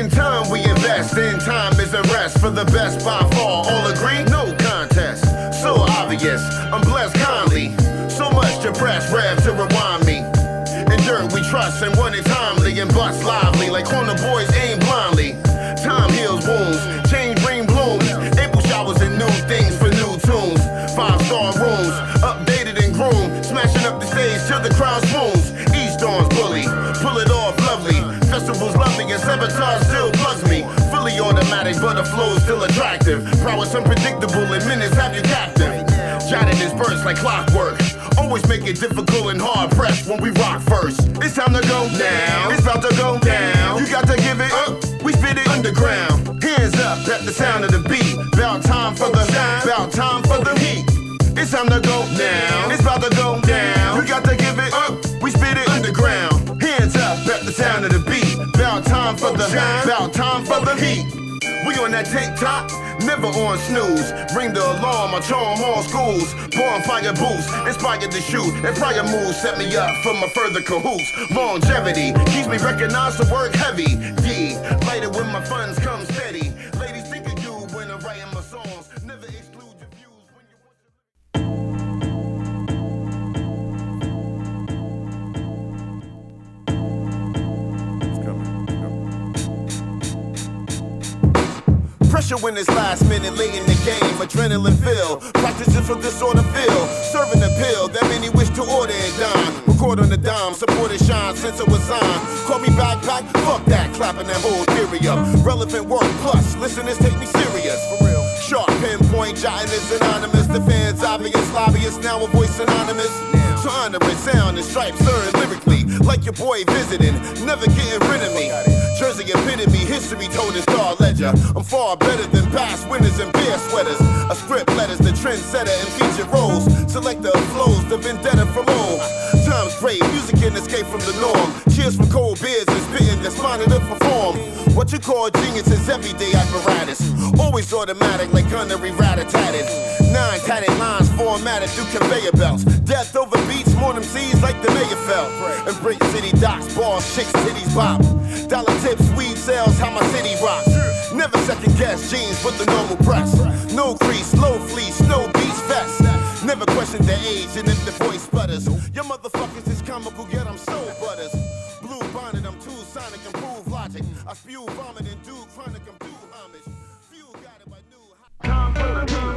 In time we invest, in time is a rest for the best by far. All agree? No contest. So obvious, I'm blessed kindly. So much to press, rev to rewind me. In dirt we trust and when it's timely and bust lively like corner boys aim blindly. Time heals wounds, change bring blooms. April showers and new things for new tunes. 5-star rooms, updated and groomed. Smashing up the stage till the crowd swoons. East Dawn's bully, pull it off lovely. Festivals lovely and sabotage still bugs me. Fully automatic but the flow's still attractive. Prowess unpredictable and minutes have you captive. Jotted his verse like clockwork. Always make it difficult and hard pressed when we rock first. It's time to go down. It's about to go down. You got to give it up. We spit it underground. Hands up at the sound of the beat. About time for the shine. About time for the heat. It's time to go down. It's about to go down. You got to give it up. We spit it underground. Hands up at the sound of the beat. About time for the shine. About time for the heat. We on that TikTok, never on snooze. Ring the alarm, I charm all schools. Bonfire boost, inspired to shoot. And prior moves set me up for my further cahoots. Longevity keeps me recognized to work heavy. Yeah, lighter when my funds come steady. Ladies think of you when I'm writing my songs. Never exclude your views when you want to. Pressure when it's last minute, late in the game, adrenaline fill. Practicing for this sort of feel. Serving the pill that many wish to order and dime. Record on the dime, support and shine since it was signed. Call me backpack, fuck that, clapping that whole theory up. Relevant work plus, listeners take me serious. For real. Sharp pinpoint, jotting is anonymous. The fans obvious, lobbyists now a voice synonymous. So honoring sound and stripes earned lyrically. Like your boy visiting, never getting rid of me. Jersey epitome, history told in Star Ledger. I'm far better than past winners and beer sweaters. A script letters, the trendsetter and feature roles. Selector of flows, the vendetta from old. Time's great, music can escape from the norm. Cheers from cold beers and spitting that's minded to perform. What you call genius is everyday apparatus. Always automatic like gunnery rat-a-tatted. 9 tatted lines formatted through conveyor belts. Death over beats, more them seas like the mayor felt. And Brick City docks, bars, chicks, titties bop. Dollar tips, weed sales, how my city rocks. Never second guess jeans with the normal press. No crease, low fleece, no beach vest. Never question the age and if the voice sputters. Your motherfuckers is comical, yet I'm so butters. Blue bonnet, I'm too sonic, improve logic. I spew vomit and do chronic, I'm do homage. Few got it, I knew.